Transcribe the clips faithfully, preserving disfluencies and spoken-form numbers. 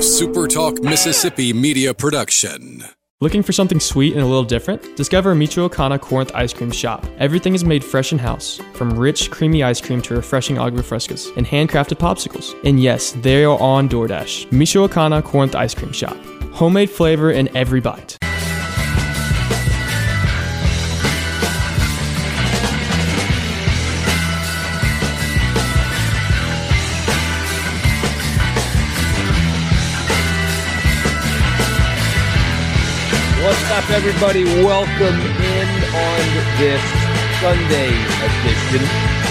a SuperTalk Mississippi media production. Looking for something sweet and a little different? Discover Michoacana Corinth Ice Cream Shop. Everything is made fresh in-house, from rich, creamy ice cream to refreshing agua frescas and handcrafted popsicles. And yes, they are on DoorDash. Michoacana Corinth Ice Cream Shop. Homemade flavor in every bite. What's up, everybody? Welcome in on this Sunday edition.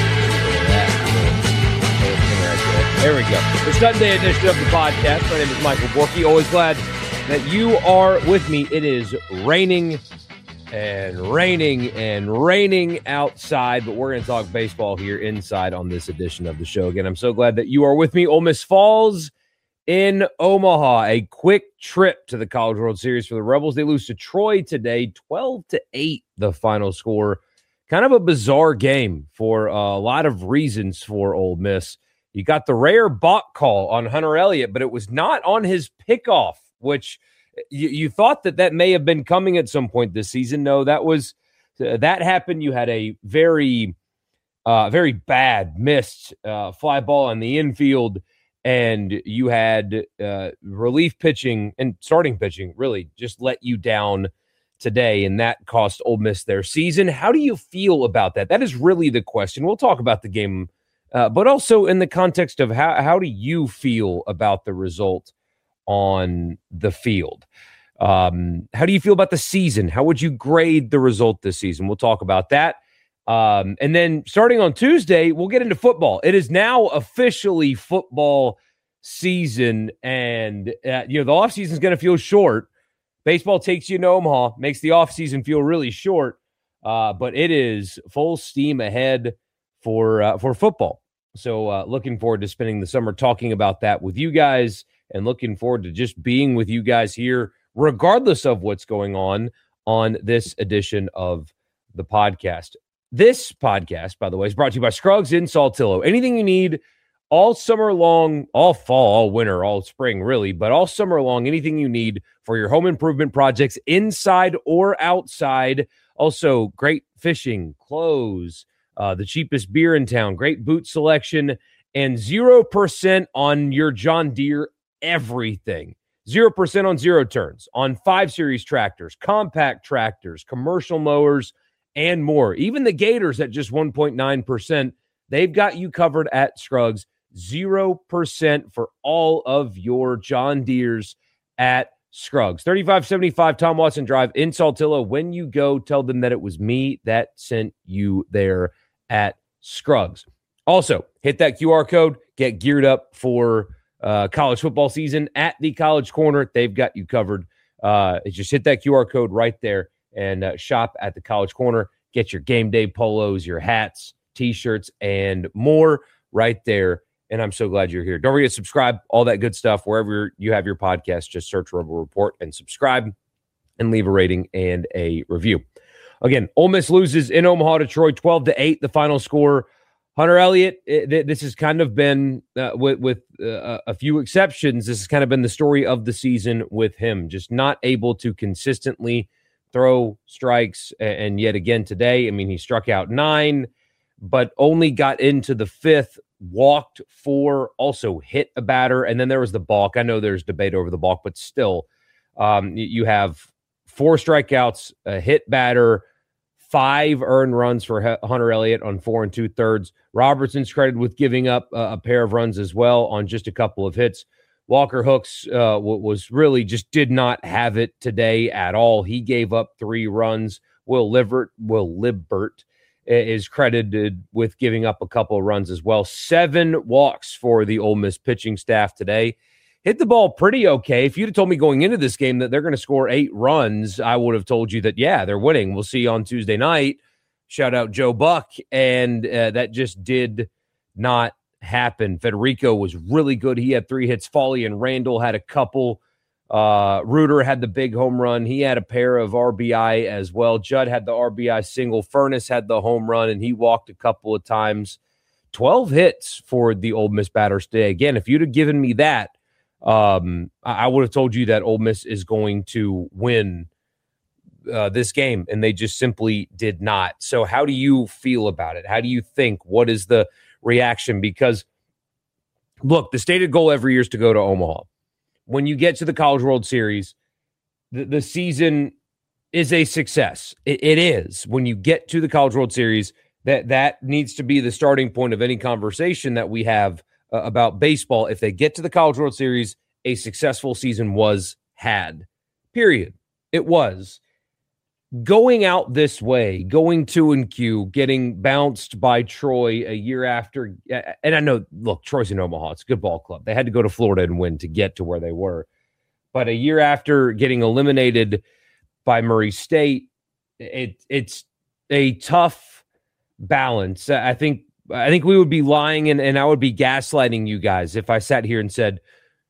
There we go. The Sunday edition of the podcast. My name is Michael Borky. Always glad that you are with me. It is raining and raining and raining outside, but we're going to talk baseball here inside on this edition of the show. Again, I'm so glad that you are with me. Ole Miss falls in Omaha, a quick trip to the College World Series for the Rebels. They lose to Troy today, twelve to eight, the final score. Kind of a bizarre game for uh, a lot of reasons for Ole Miss. You got the rare balk call on Hunter Elliott, but it was not on his pickoff, which you, you thought that that may have been coming at some point this season. No, that was uh, that happened. You had a very, uh, very bad missed uh, fly ball in the infield. And you had uh, relief pitching and starting pitching really just let you down today, and that cost Ole Miss their season. How do you feel about that? That is really the question. We'll talk about the game, uh, but also in the context of how, how do you feel about the result on the field? Um, how do you feel about the season? How would you grade the result this season? We'll talk about that. Um, and then starting on Tuesday, we'll get into football. It is now officially football season, and uh, you know the offseason is going to feel short. Baseball takes you to Omaha, makes the offseason feel really short, uh, but it is full steam ahead for uh, for football. So uh, looking forward to spending the summer talking about that with you guys, and looking forward to just being with you guys here, regardless of what's going on on this edition of the podcast. This podcast, by the way, is brought to you by Scruggs in Saltillo. Anything you need all summer long, all fall, all winter, all spring, really, but all summer long, anything you need for your home improvement projects inside or outside. Also, great fishing, clothes, uh, the cheapest beer in town, great boot selection, and zero percent on your John Deere everything. zero percent on zero turns, on five series tractors, compact tractors, commercial mowers, and more. Even the Gators at just one point nine percent, they've got you covered at Scruggs. zero percent for all of your John Deeres at Scruggs. thirty-five seventy-five Tom Watson Drive in Saltillo. When you go, tell them that it was me that sent you there at Scruggs. Also, hit that Q R code. Get geared up for uh, college football season at the College Corner. They've got you covered. Uh, just hit that Q R code right there and uh, shop at the College Corner. Get your game day polos, your hats, T-shirts, and more right there. And I'm so glad you're here. Don't forget to subscribe, all that good stuff. Wherever you have your podcast, just search Rebel Report and subscribe and leave a rating and a review. Again, Ole Miss loses in Omaha to Troy, twelve to eight, the final score. Hunter Elliott, it, this has kind of been, uh, with, with uh, a few exceptions, this has kind of been the story of the season with him. Just not able to consistently throw strikes, and yet again today, I mean, he struck out nine, but only got into the fifth, walked four, also hit a batter, and then there was the balk. I know there's debate over the balk, but still, um, you have four strikeouts, a hit batter, five earned runs for Hunter Elliott on four and two-thirds. Robertson's credited with giving up a, a pair of runs as well on just a couple of hits. Walker Hooks uh, was really just did not have it today at all. He gave up three runs. Will Libert, Will Libert is credited with giving up a couple of runs as well. Seven walks for the Ole Miss pitching staff today. Hit the ball pretty okay. If you'd have told me going into this game that they're going to score eight runs, I would have told you that, yeah, they're winning. We'll see on Tuesday night. Shout out Joe Buck. And uh, that just did not happen. Federico was really good. He had three hits. Foley and Randall had a couple. Uh, Reuter had the big home run. He had a pair of R B I as well. Judd had the R B I single. Furness had the home run, and he walked a couple of times. twelve hits for the Ole Miss batters today. Again, if you'd have given me that Um, I, I would have told you that Ole Miss is going to win uh, this game, and they just simply did not. So how do you feel about it? How do you think? What is the reaction? Because, look, the stated goal every year is to go to Omaha. When you get to the College World Series, the, the season is a success. It, it is. When you get to the College World Series, that, that needs to be the starting point of any conversation that we have uh, about baseball. If they get to the College World Series, a successful season was had. Period. It was. Going out this way, going two and Q, getting bounced by Troy a year after, and I know, look, Troy's in Omaha. It's a good ball club. They had to go to Florida and win to get to where they were. But a year after getting eliminated by Murray State, it, it's a tough balance. I think I think we would be lying and, and I would be gaslighting you guys if I sat here and said,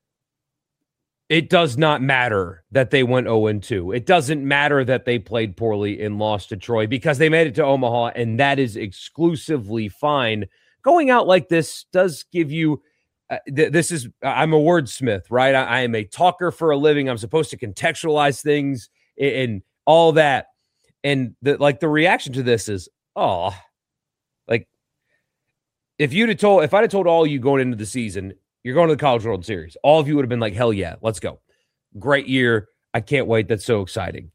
it does not matter that they went oh and two. It doesn't matter that they played poorly and lost to Troy because they made it to Omaha, and that is exclusively fine. Going out like this does give you uh, th- this is I'm a wordsmith, right? I, I am a talker for a living. I'm supposed to contextualize things and, and all that. And the, like the reaction to this is, oh, like if you'd have told, if I'd have told all you going into the season, you're going to the College World Series, all of you would have been like, hell yeah, let's go. Great year. I can't wait. That's so exciting.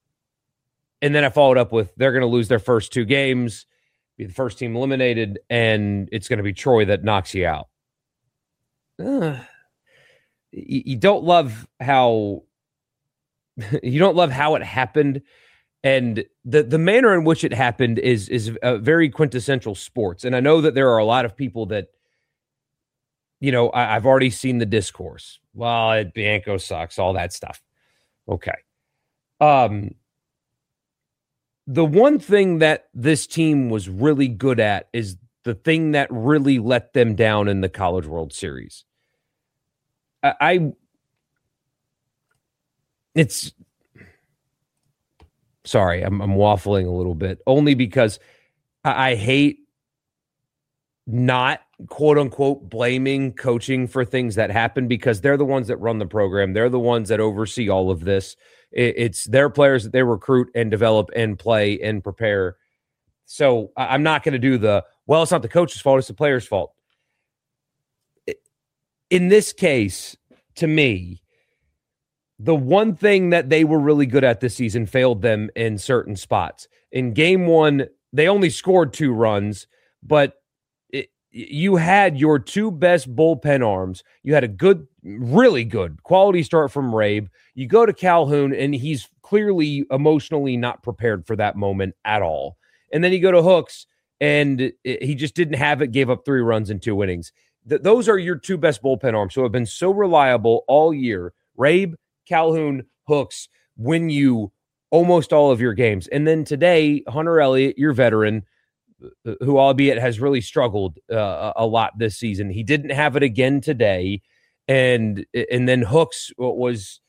And then I followed up with, they're going to lose their first two games, be the first team eliminated, and it's going to be Troy that knocks you out. Uh, you, you don't love how you don't love how it happened. And the, the manner in which it happened is, is a very quintessential sports. And I know that there are a lot of people that, you know, I, I've already seen the discourse. Well, Bianco sucks, all that stuff. Okay. Um, the one thing that this team was really good at is the thing that really let them down in the College World Series. I, I it's sorry, I'm, I'm waffling a little bit, only because I, I hate not quote unquote blaming coaching for things that happen, because they're the ones that run the program. They're the ones that oversee all of this. It, it's their players that they recruit and develop and play and prepare. So I'm not going to do the, well, it's not the coach's fault, it's the player's fault. In this case, to me, the one thing that they were really good at this season failed them in certain spots. In game one, they only scored two runs, but it, you had your two best bullpen arms. You had a good, really good quality start from Rabe. You go to Calhoun, and he's clearly emotionally not prepared for that moment at all. And then you go to Hooks, and it, he just didn't have it, gave up three runs in two innings. Th- those are your two best bullpen arms who have been so reliable all year. Rabe, Calhoun, Hooks win you almost all of your games. And then today, Hunter Elliott, your veteran, who albeit has really struggled uh, a lot this season, he didn't have it again today. And and then Hooks was,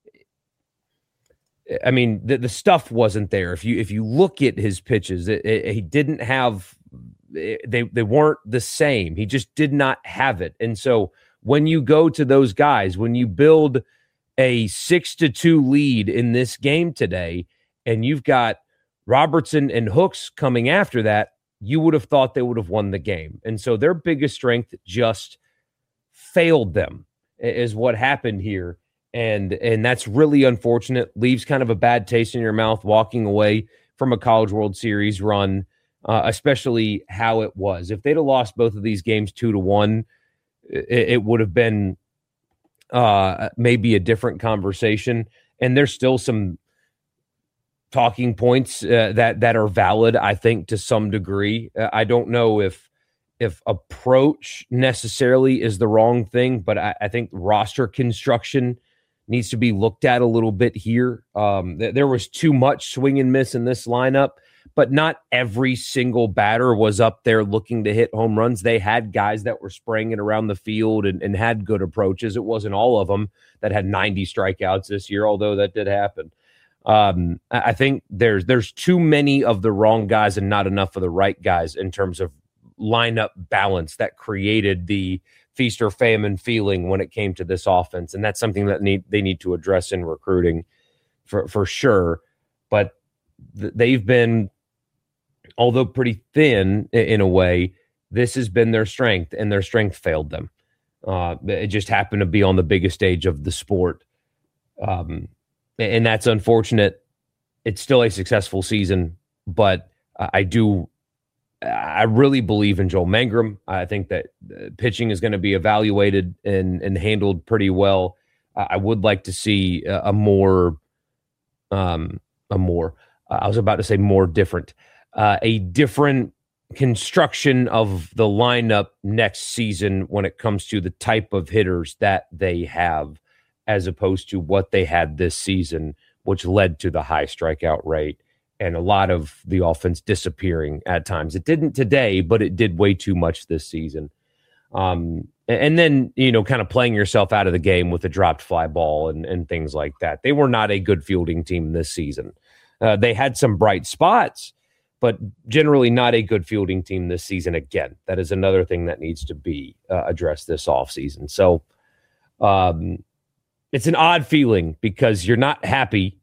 I mean, the, the stuff wasn't there. If you if you look at his pitches, it, it, he didn't have, they they weren't the same. He just did not have it. And so when you go to those guys, when you build a six to two lead in this game today, and you've got Robertson and Hooks coming after that, you would have thought they would have won the game. And so their biggest strength just failed them, is what happened here. And, and that's really unfortunate. Leaves kind of a bad taste in your mouth walking away from a College World Series run, uh, especially how it was. If they'd have lost both of these games two to one, it, it would have been uh, maybe a different conversation. And there's still some talking points uh, that that are valid, I think, to some degree. Uh, I don't know if if approach necessarily is the wrong thing, but I, I think roster construction needs to be looked at a little bit here. Um, th- there was too much swing and miss in this lineup, but not every single batter was up there looking to hit home runs. They had guys that were spraying it around the field and, and had good approaches. It wasn't all of them that had ninety strikeouts this year, although that did happen. Um, I think there's there's too many of the wrong guys and not enough of the right guys in terms of lineup balance that created the feast or famine feeling when it came to this offense. And that's something that need, they need to address in recruiting for, for sure. But th- they've been, although pretty thin in a way, this has been their strength, and their strength failed them. Uh, it just happened to be on the biggest stage of the sport. Um, and that's unfortunate. It's still a successful season, but I do, I really believe in Joel Mangrum. I think that pitching is going to be evaluated and, and handled pretty well. I would like to see a, a more, um, a more, uh, I was about to say more different, uh, a different construction of the lineup next season when it comes to the type of hitters that they have, as opposed to what they had this season, which led to the high strikeout rate and a lot of the offense disappearing at times. It didn't today, but it did way too much this season. Um, and then, you know, kind of playing yourself out of the game with a dropped fly ball and, and things like that. They were not a good fielding team this season. Uh, they had some bright spots, but generally not a good fielding team this season. Again, that is another thing that needs to be uh, addressed this offseason. So um, it's an odd feeling because you're not happy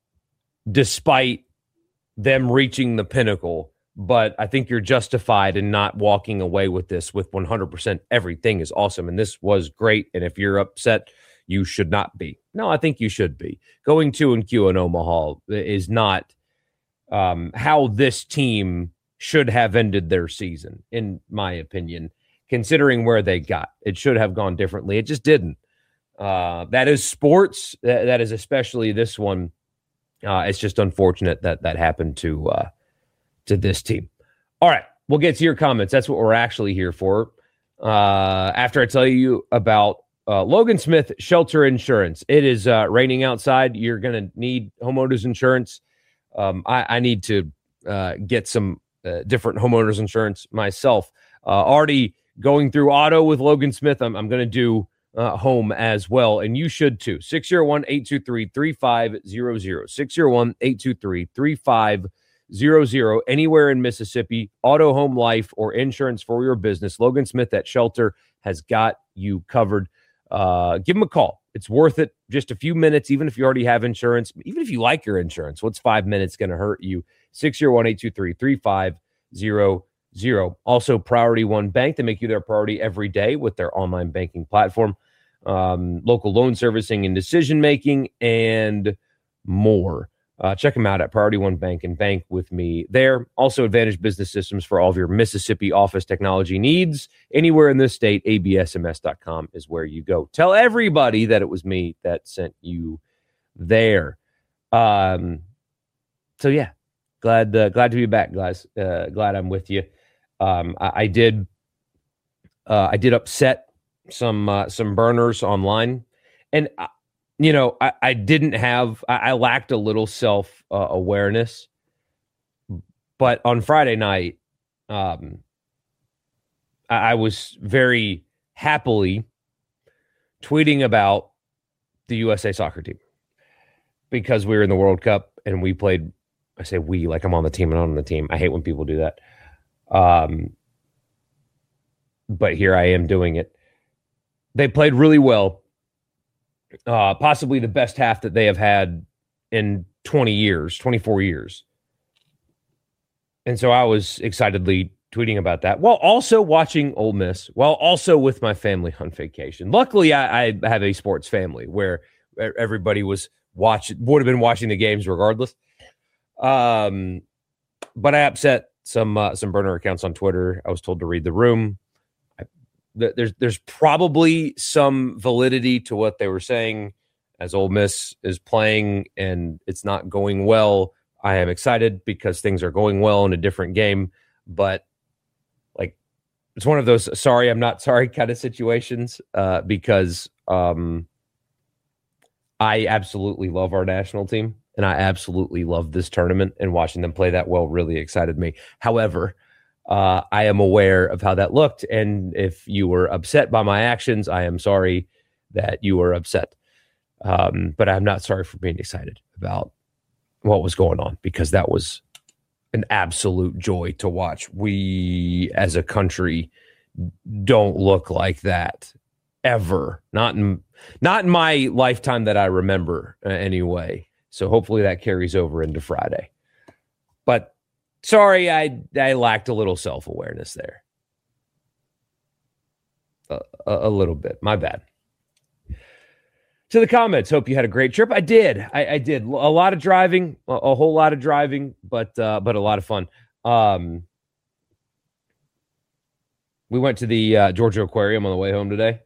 despite them reaching the pinnacle, but I think you're justified in not walking away with this with one hundred percent everything is awesome and this was great, and if you're upset, you should not be. No, I think you should be. Going two and Q in Omaha is not um, how this team should have ended their season, in my opinion, considering where they got. It should have gone differently. It just didn't. Uh, that is sports. That, that is especially this one. Uh, it's just unfortunate that that happened to uh, to this team. All right, we'll get to your comments. That's what we're actually here for. Uh, after I tell you about uh, Logan Smith Shelter Insurance. It is uh, raining outside. You're going to need homeowners insurance. Um, I, I need to uh, get some uh, different homeowners insurance myself. Uh, already going through auto with Logan Smith. I'm, I'm going to do Uh, home as well, and you should too. six oh one, eight two three, three five zero zero. six oh one, eight two three, three five zero zero. Anywhere in Mississippi, auto, home, life, or insurance for your business, Logan Smith at Shelter has got you covered. Uh, give him a call. It's worth it. Just a few minutes, even if you already have insurance, even if you like your insurance, what's five minutes going to hurt you? six oh one, eight two three, three five zero zero. Also, Priority One Bank. They make you their priority every day with their online banking platform. Um, local loan servicing and decision-making, and more. Uh, check them out at Priority One Bank and bank with me there. Also, Advantage Business Systems for all of your Mississippi office technology needs. Anywhere in this state, A B S M S dot com is where you go. Tell everybody that it was me that sent you there. Um, so, yeah, glad uh, glad to be back, guys. Uh, glad I'm with you. Um, I, I did uh, I did upset some uh, some burners online, and uh, you know I, I didn't have I, I lacked a little self uh, awareness, but on Friday night um I, I was very happily tweeting about the U S A soccer team because we were in the World Cup and we played. I say we like I'm on the team and I'm on the team. I hate when people do that, um but here I am doing it. They played really well, uh, possibly the best half that they have had in twenty years, twenty-four years. And so I was excitedly tweeting about that while also watching Ole Miss, while also with my family on vacation. Luckily, I, I have a sports family where everybody was watching, would have been watching the games regardless. Um, but I upset some uh, some burner accounts on Twitter. I was told to read the room. There's there's probably some validity to what they were saying as Ole Miss is playing and it's not going well. I am excited because things are going well in a different game, but like it's one of those sorry, I'm not sorry kind of situations uh, because um, I absolutely love our national team and I absolutely love this tournament, and watching them play that well really excited me. However, Uh, I am aware of how that looked, and if you were upset by my actions, I am sorry that you were upset. Um, but I'm not sorry for being excited about what was going on, because that was an absolute joy to watch. We, as a country, don't look like that ever. Not in not in my lifetime that I remember uh, anyway. So hopefully that carries over into Friday. But sorry, I I lacked a little self-awareness there. A, a, a little bit. My bad. To the comments, hope you had a great trip. I did. I, I did. A lot of driving, a, a whole lot of driving, but uh, but a lot of fun. Um, we went to the uh, Georgia Aquarium on the way home today.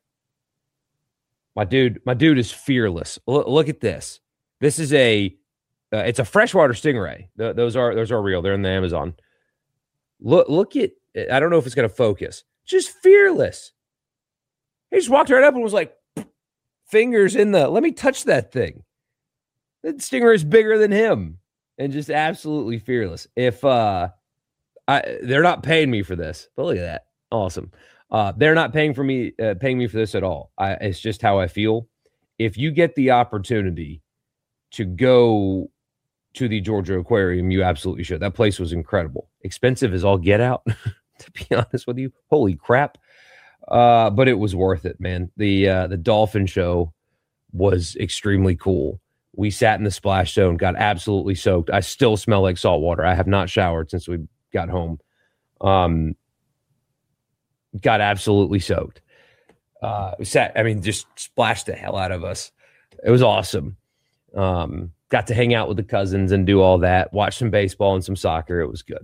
My dude, my dude is fearless. L- look at this. This is a, uh, it's a freshwater stingray. Th- those are those are real. They're in the Amazon. Look, look at. I don't know if it's going to focus. Just fearless. He just walked right up and was like, fingers in the, let me touch that thing. That stingray is bigger than him and just absolutely fearless. If uh, I, they're not paying me for this, but look at that. Awesome. Uh, they're not paying for me, uh, paying me for this at all. I, it's just how I feel. If you get the opportunity to go to the Georgia Aquarium, you absolutely should. That place was incredible. Expensive as all get out, to be honest with you. Holy crap. Uh, but it was worth it, man. The uh, the dolphin show was extremely cool. We sat in the splash zone, got absolutely soaked. I still smell like salt water. I have not showered since we got home. Um, got absolutely soaked. Uh, we sat, I mean, just splashed the hell out of us. It was awesome. Um, got to hang out with the cousins and do all that. Watch some baseball and some soccer. It was good.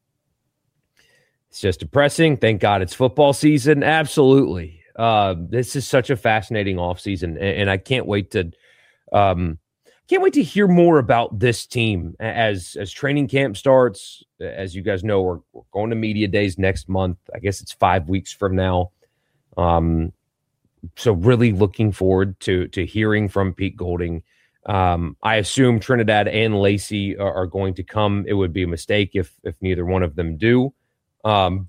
It's just depressing. Thank God it's football season. Absolutely. Uh, this is such a fascinating offseason, and, and I can't wait to um, can't wait to hear more about this team as as training camp starts. As you guys know, we're, we're going to media days next month. I guess it's five weeks from now. Um, so really looking forward to to hearing from Pete Golding. Um, I assume Trinidad and Lacey are, are going to come. It would be a mistake if if neither one of them do. Um,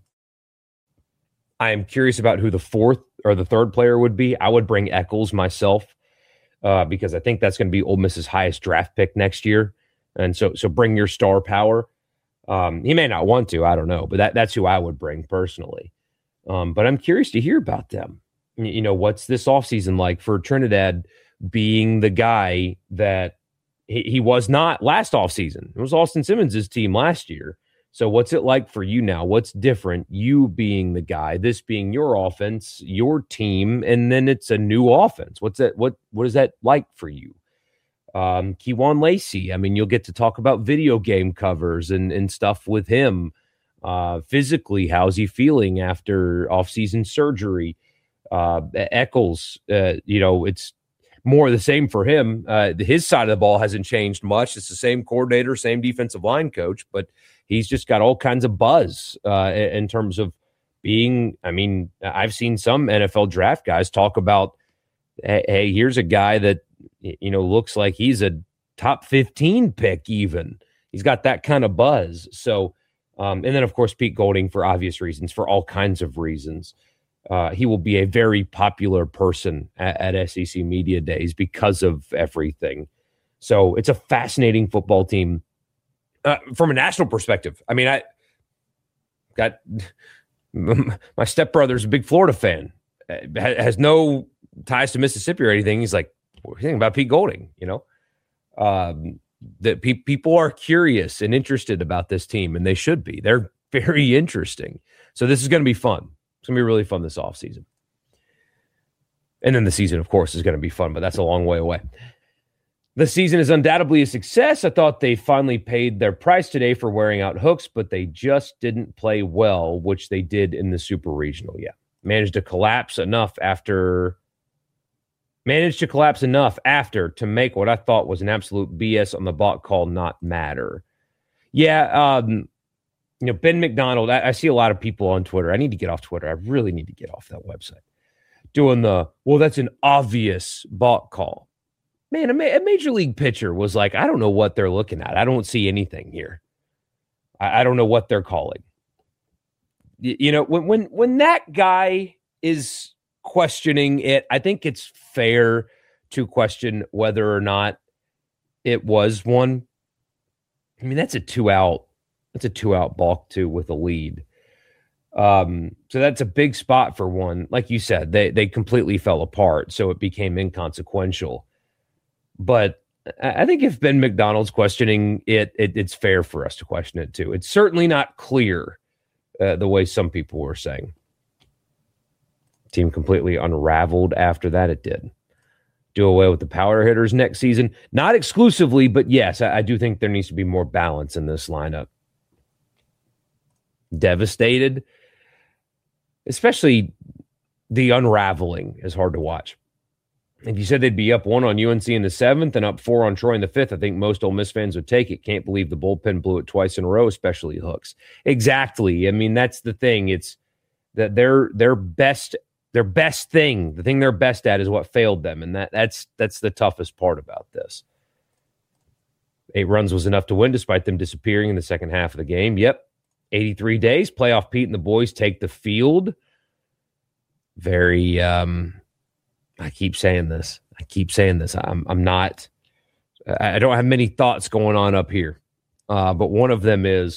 I am curious about who the fourth or the third player would be. I would bring Eccles myself uh, because I think that's going to be Ole Miss's highest draft pick next year. And so, so bring your star power. Um, he may not want to, I don't know, but that, that's who I would bring personally. Um, but I'm curious to hear about them. You know, what's this offseason like for Trinidad being the guy that he, he was not last offseason? It was Austin Simmons' team last year. So what's it like for you now? What's different? You being the guy, this being your offense, your team, and then it's a new offense. What's that? What what is that like for you? Um, Kewan Lacey. I mean, you'll get to talk about video game covers and and stuff with him. Uh, physically, how's he feeling after offseason surgery? Uh, Eccles, uh, you know, it's more of the same for him. Uh, his side of the ball hasn't changed much. It's the same coordinator, same defensive line coach, but he's just got all kinds of buzz uh, in terms of being, I mean, I've seen some N F L draft guys talk about, hey, hey, here's a guy that, you know, looks like he's a top fifteen pick even. He's got that kind of buzz. So, um, and then, of course, Pete Golding for obvious reasons, for all kinds of reasons. Uh, he will be a very popular person at, at S E C Media Days because of everything. So it's a fascinating football team uh, from a national perspective. I mean, I got my stepbrother's a big Florida fan, has no ties to Mississippi or anything. He's like, what are you thinking about Pete Golding? You know, um, that pe- people are curious and interested about this team, and they should be. They're very interesting. So this is going to be fun. It's going to be really fun this offseason. And then the season, of course, is going to be fun, but that's a long way away. The season is undoubtedly a success. I thought they finally paid their price today for wearing out Hooks, but they just didn't play well, which they did in the Super Regional. Yeah. Managed to collapse enough after managed to collapse enough after to make what I thought was an absolute B S on the block call not matter. Yeah, um, you know, Ben McDonald, I, I see a lot of people on Twitter. I need to get off Twitter. I really need to get off that website. Doing the, well, that's an obvious balk call. Man, a, ma- a major league pitcher was like, I don't know what they're looking at. I don't see anything here. I, I don't know what they're calling. Y- you know, when when when that guy is questioning it, I think it's fair to question whether or not it was one. I mean, that's a two out. That's a two out balk too with a lead. Um, so that's a big spot for one. Like you said, they they completely fell apart, so it became inconsequential. But I think if Ben McDonald's questioning it, it it's fair for us to question it too. It's certainly not clear uh, the way some people were saying. Team completely unraveled after that. It did. Do away with the power hitters next season. Not exclusively, but yes, I, I do think there needs to be more balance in this lineup. Devastated. Especially the unraveling is hard to watch. If you said they'd be up one on U N C in the seventh and up four on Troy in the fifth, I think most Ole Miss fans would take it. Can't believe the bullpen blew it twice in a row, especially Hooks. Exactly. I mean, that's the thing. It's that their their best their best thing, the thing they're best at, is what failed them, and that that's that's the toughest part about this. Eight runs was enough to win, despite them disappearing in the second half of the game. Yep, eighty-three days. Playoff Pete and the boys take the field. Very. Um, I keep saying this. I keep saying this. I'm I'm not, I don't have many thoughts going on up here. Uh, but one of them is,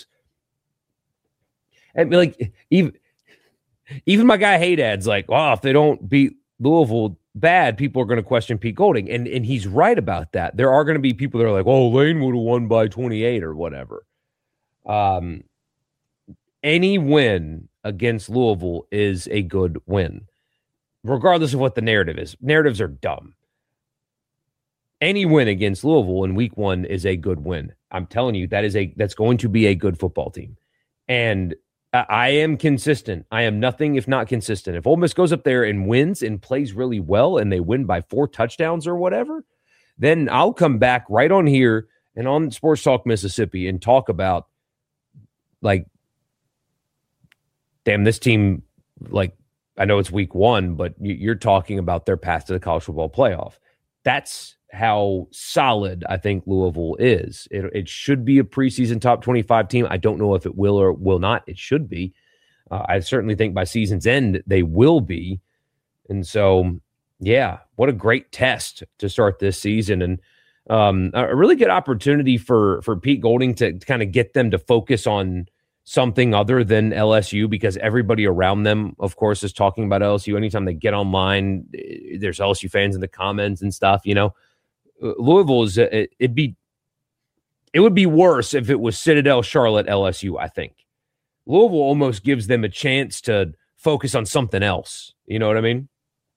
and like, even, even my guy Haydad's like, well, if they don't beat Louisville bad, people are going to question Pete Golding. And, and he's right about that. There are going to be people that are like, oh, Lane would have won by twenty-eight or whatever. Um, any win against Louisville is a good win, regardless of what the narrative is. Narratives are dumb. Any win against Louisville in week one is a good win. I'm telling you, that is a that's going to be a good football team. And I am consistent. I am nothing if not consistent. If Ole Miss goes up there and wins and plays really well and they win by four touchdowns or whatever, then I'll come back right on here and on Sports Talk Mississippi and talk about, like, damn, this team, like, I know it's week one, but you're talking about their path to the college football playoff. That's how solid I think Louisville is. It, it should be a preseason top twenty-five team. I don't know if it will or will not. It should be. Uh, I certainly think by season's end, they will be. And so, yeah, what a great test to start this season. And um, a really good opportunity for, for Pete Golding to, to kind of get them to focus on something other than L S U, because everybody around them, of course, is talking about L S U. Anytime they get online, there's L S U fans in the comments and stuff. You know, Louisville is it, it'd be it would be worse if it was Citadel, Charlotte, L S U. I think Louisville almost gives them a chance to focus on something else. You know what I mean?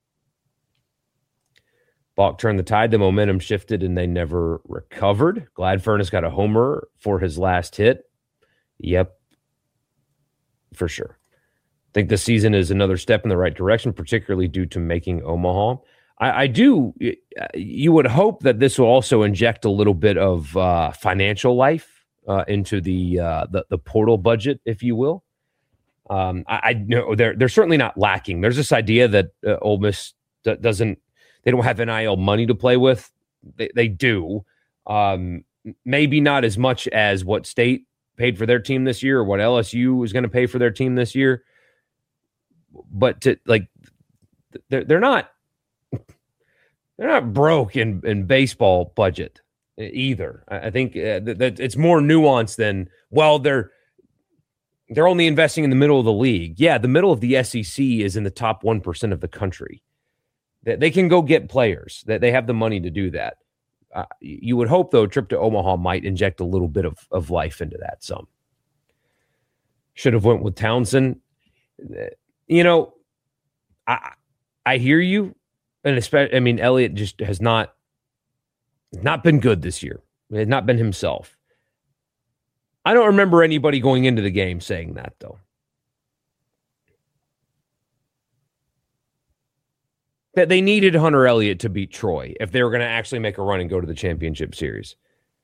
Balk turned the tide, the momentum shifted, and they never recovered. Gladfern has got a homer for his last hit. Yep. For sure. I think this season is another step in the right direction, particularly due to making Omaha. I, I do. You would hope that this will also inject a little bit of uh, financial life uh, into the, uh, the the portal budget, if you will. Um, I, I know they're they're certainly not lacking. There's this idea that uh, Ole Miss d- doesn't. They don't have N I L money to play with. They they do. Um, maybe not as much as what State paid for their team this year, or what L S U is going to pay for their team this year. But to like, they're they're not they're not broke in, in baseball budget either. I think uh, that, that it's more nuanced than, well, they're they're only investing in the middle of the league. Yeah, the middle of the S E C is in the top one percent of the country. That they can go get players. That they have the money to do that. Uh, you would hope, though, a trip to Omaha might inject a little bit of, of life into that. Some should have went with Townsend. You know, I I hear you, and especially, I mean, Elliott just has not not been good this year. He has not been himself. I don't remember anybody going into the game saying that, though. That they needed Hunter Elliott to beat Troy if they were going to actually make a run and go to the championship series.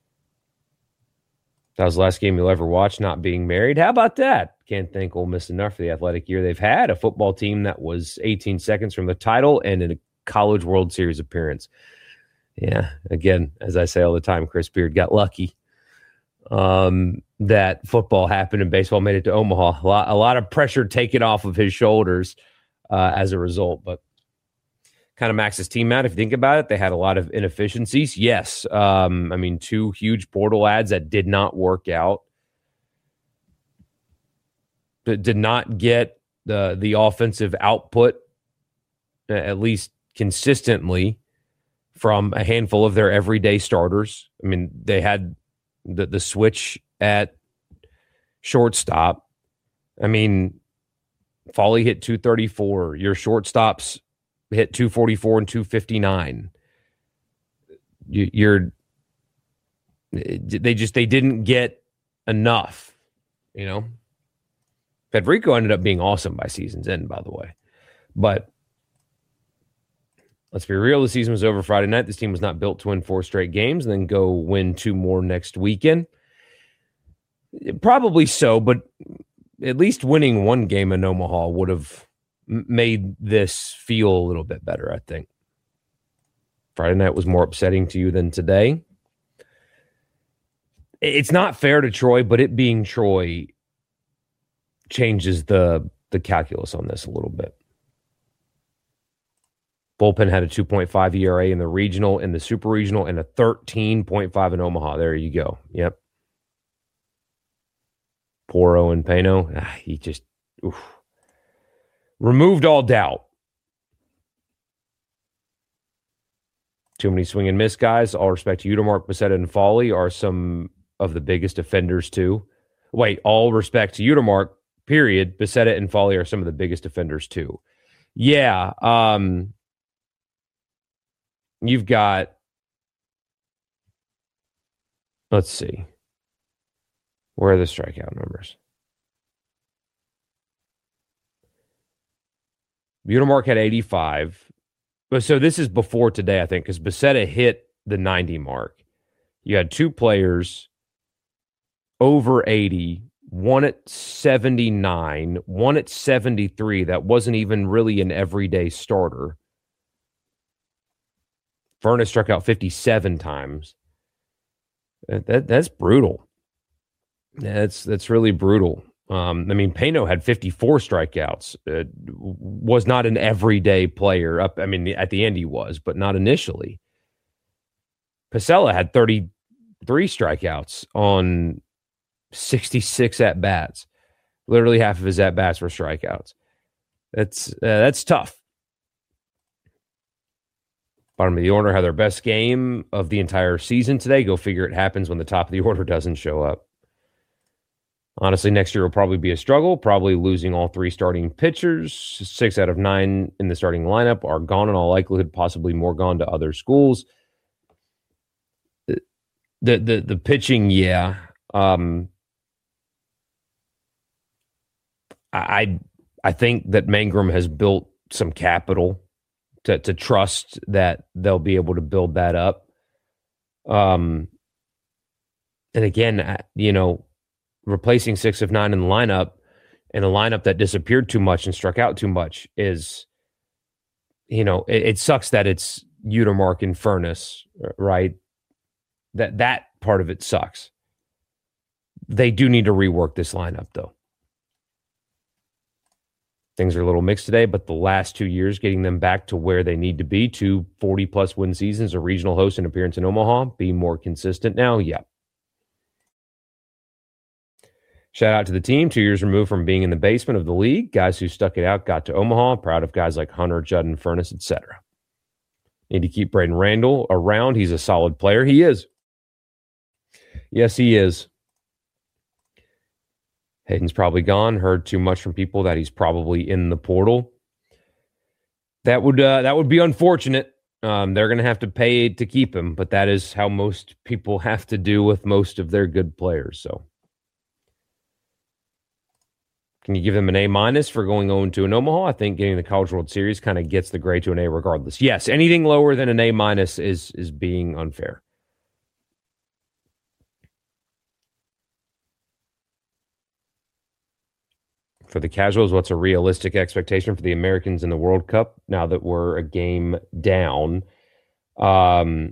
That was the last game you'll ever watch not being married. How about that? Can't thank Ole Miss enough for the athletic year they've had. A football team that was eighteen seconds from the title and in a College World Series appearance. Yeah, again, as I say all the time, Chris Beard got lucky um, that football happened and baseball made it to Omaha. A lot, a lot of pressure taken off of his shoulders uh, as a result, but kind of maxed his team out. If you think about it, they had a lot of inefficiencies. Yes. Um, I mean, two huge portal ads that did not work out. did not get the the offensive output, at least consistently, from a handful of their everyday starters. I mean, they had the, the switch at shortstop. I mean, Foley hit two thirty-four. Your shortstops hit two forty-four and two fifty-nine. You, you're they just they didn't get enough, you know. Federico ended up being awesome by season's end, by the way. But let's be real, the season was over Friday night. This team was not built to win four straight games and then go win two more next weekend. Probably so, but at least winning one game in Omaha would have made this feel a little bit better, I think. Friday night was more upsetting to you than today. It's not fair to Troy, but it being Troy changes the, the calculus on this a little bit. Bullpen had a two point five E R A in the regional, in the super regional, and a thirteen point five in Omaha. There you go. Yep. Poor Owen Pano. Ah, he just oof. removed all doubt. Too many swing and miss guys. All respect to Utermark, Becerra, and Foley are some of the biggest offenders too. Wait, all respect to Utermark, period. Becerra and Foley are some of the biggest offenders too. Yeah. Um, you've got, let's see. Where are the strikeout numbers? Utermark had eighty-five. But so this is before today, I think, because Becerra hit the ninety mark. You had two players over eighty, one at seventy-nine, one at seventy-three. That wasn't even really an everyday starter. Furness struck out fifty-seven times. That, that that's brutal. That's that's really brutal. Um, I mean, Pano had fifty-four strikeouts. Uh, was not an everyday player. Up, I mean, at the end he was, but not initially. Pescella had thirty-three strikeouts on sixty-six at bats. Literally half of his at bats were strikeouts. That's uh, that's tough. Bottom of the order had their best game of the entire season today. Go figure. It happens when the top of the order doesn't show up. Honestly, next year will probably be a struggle, probably losing all three starting pitchers. Six out of nine in the starting lineup are gone in all likelihood, possibly more gone to other schools. The the the pitching, yeah. Um, I I think that Mangrum has built some capital to to trust that they'll be able to build that up. Um, and again, you know, replacing six of nine in the lineup and a lineup that disappeared too much and struck out too much is, you know, it, it sucks that it's Utermark and Furness, right? That that part of it sucks. They do need to rework this lineup, though. Things are a little mixed today, but the last two years, getting them back to where they need to be, to forty-plus win seasons, a regional host and appearance in Omaha, be more consistent now, yeah. Shout out to the team, two years removed from being in the basement of the league. Guys who stuck it out got to Omaha. Proud of guys like Hunter, Judd, and Furness, et cetera. Need to keep Braden Randall around. He's a solid player. He is. Yes, he is. Hayden's probably gone. Heard too much from people that he's probably in the portal. That would uh, that would be unfortunate. Um, they're going to have to pay to keep him, but that is how most people have to do with most of their good players. So, can you give them an A minus for going oh and two in Omaha? I think getting the College World Series kind of gets the grade to an A regardless. Yes, anything lower than an A minus is is being unfair. For the casuals, what's a realistic expectation for the Americans in the World Cup now that we're a game down? Um,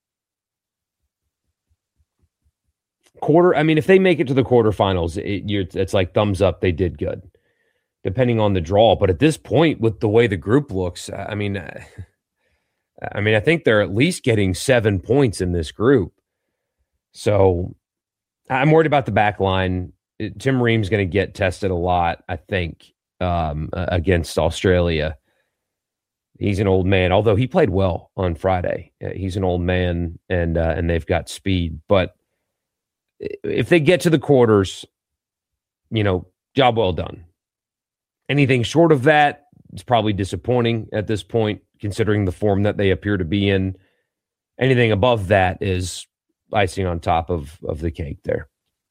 quarter, I mean, if they make it to the quarterfinals, it, you're, it's like thumbs up, they did good, depending on the draw. But at this point, with the way the group looks, I mean, I mean, I think they're at least getting seven points in this group. So I'm worried about the back line. it, Tim Ream's going to get tested a lot, I think, um, against Australia. He's an old man, although he played well on Friday. He's an old man, and uh, and they've got speed. But if they get to the quarters, you know, job well done. Anything short of that is probably disappointing at this point, considering the form that they appear to be in. Anything above that is icing on top of, of the cake there.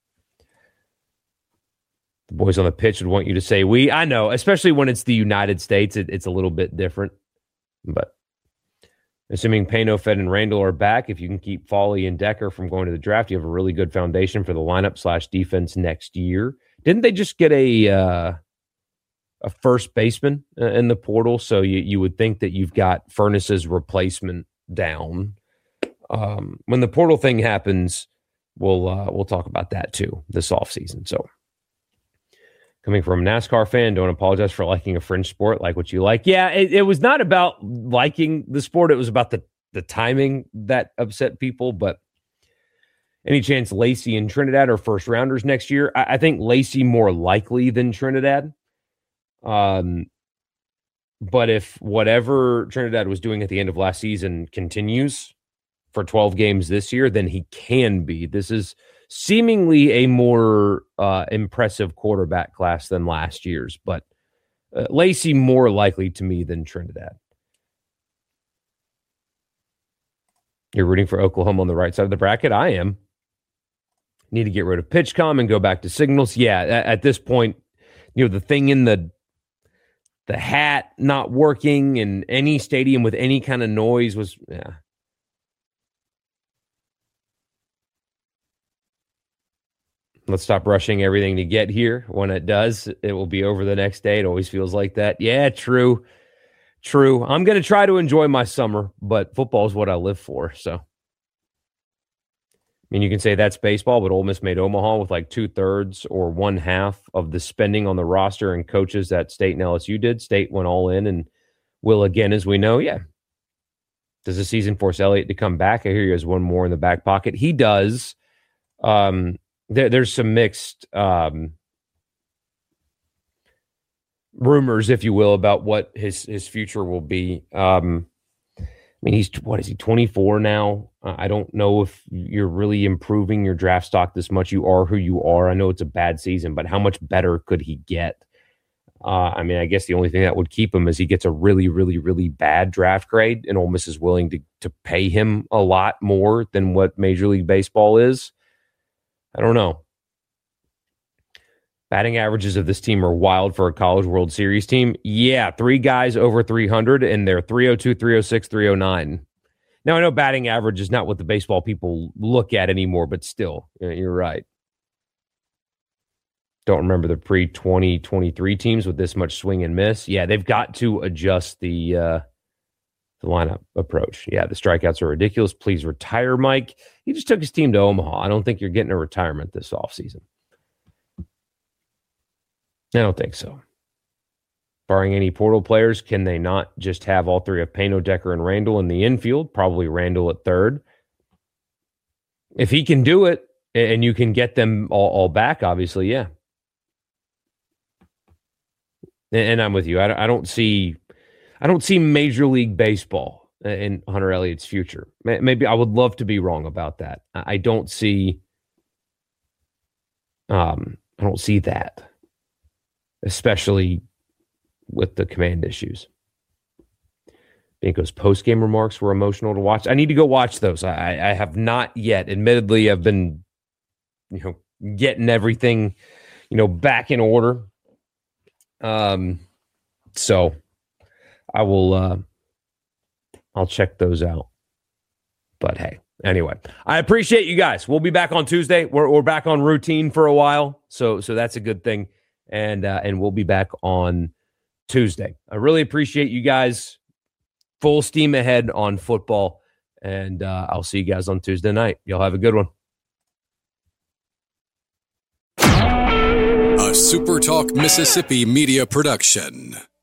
The boys on the pitch would want you to say we. I know, especially when it's the United States, it, it's a little bit different. But assuming Payno, Fed, and Randall are back, if you can keep Foley and Decker from going to the draft, you have a really good foundation for the lineup slash defense next year. Didn't they just get a uh, a first baseman uh, in the portal? So you, you would think that you've got Furness's replacement down. Um, when the portal thing happens, we'll uh, we'll talk about that too this offseason. So coming from a NASCAR fan, don't apologize for liking a fringe sport, like what you like. Yeah, it, it was not about liking the sport. It was about the, the timing that upset people. But any chance Lacey and Trinidad are first rounders next year? I, I think Lacey more likely than Trinidad. Um, but if whatever Trinidad was doing at the end of last season continues for twelve games this year, then he can be. This is seemingly a more uh, impressive quarterback class than last year's, but uh, Lacey more likely to me than Trinidad. You're rooting for Oklahoma on the right side of the bracket? I am. Need to get rid of PitchCom and go back to signals. Yeah, at, at this point, you know, the thing in the the hat not working and any stadium with any kind of noise was, yeah. Let's stop rushing everything to get here. When it does, it will be over the next day. It always feels like that. Yeah, true. True. I'm going to try to enjoy my summer, but football is what I live for. So, I mean, you can say that's baseball, but Ole Miss made Omaha with like two thirds or one half of the spending on the roster and coaches that State and L S U did. State went all in and will again, as we know. Yeah. Does the season force Elliott to come back? I hear he has one more in the back pocket. He does. Um, There, there's some mixed um, rumors, if you will, about what his his future will be. Um, I mean, he's what is he twenty-four now? Uh, I don't know if you're really improving your draft stock this much. You are who you are. I know it's a bad season, but how much better could he get? Uh, I mean, I guess the only thing that would keep him is he gets a really, really, really bad draft grade, and Ole Miss is willing to to pay him a lot more than what Major League Baseball is. I don't know. Batting averages of this team are wild for a College World Series team. Yeah, three guys over three hundred, and they're three oh two, three oh six, three oh nine. Now, I know batting average is not what the baseball people look at anymore, but still, you're right. Don't remember the pre twenty twenty-three teams with this much swing and miss. Yeah, they've got to adjust the uh, the lineup approach. Yeah, the strikeouts are ridiculous. Please retire, Mike. He just took his team to Omaha. I don't think you're getting a retirement this offseason. I don't think so. Barring any portal players, can they not just have all three of Payno, Decker, and Randall in the infield? Probably Randall at third. If he can do it, and you can get them all, all back, obviously, yeah. And I'm with you. I don't see, I don't see Major League Baseball in Hunter Elliott's future. Maybe I would love to be wrong about that. I don't see, um, I don't see that, especially with the command issues. Binko's post-game remarks were emotional to watch. I need to go watch those. I, I have not yet. Admittedly, I've been, you know, getting everything, you know, back in order. Um, so I will, uh, I'll check those out. But hey, anyway, I appreciate you guys. We'll be back on Tuesday. We're we're back on routine for a while, so so that's a good thing. And uh, and we'll be back on Tuesday. I really appreciate you guys. Full steam ahead on football, and uh, I'll see you guys on Tuesday night. Y'all have a good one. A SuperTalk Mississippi media production.